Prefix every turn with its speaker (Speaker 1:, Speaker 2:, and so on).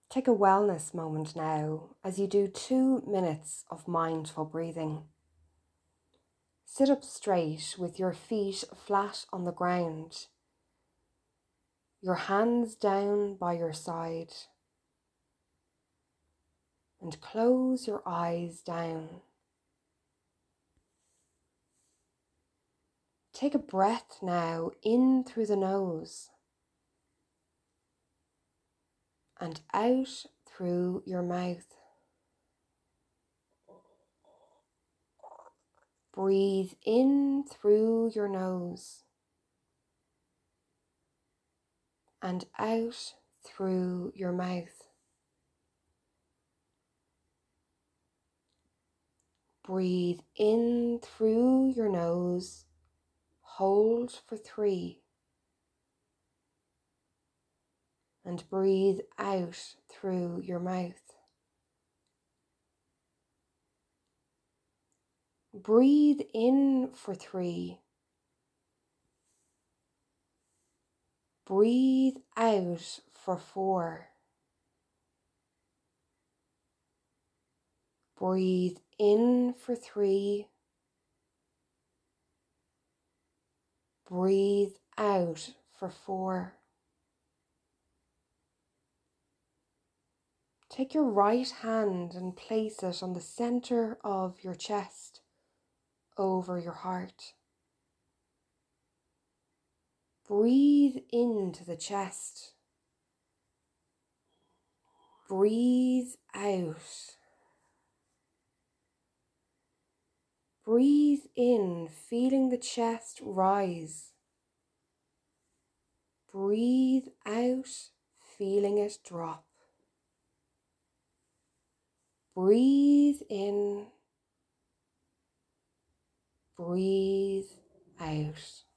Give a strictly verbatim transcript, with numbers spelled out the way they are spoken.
Speaker 1: Take a wellness moment now as you do two minutes of mindful breathing. Sit up straight with your feet flat on the ground, your hands down by your side, and close your eyes down. Take a breath now in through the nose and out through your mouth. Breathe in through your nose and out through your mouth. Breathe in through your nose, hold for three, and breathe out through your mouth. Breathe in for three. Breathe out for four. Breathe in for three. Breathe out for four. Take your right hand and place it on the center of your chest, over your heart. Breathe into the chest. Breathe out. Breathe in, feeling the chest rise. Breathe out, feeling it drop. Breathe in. Breathe out.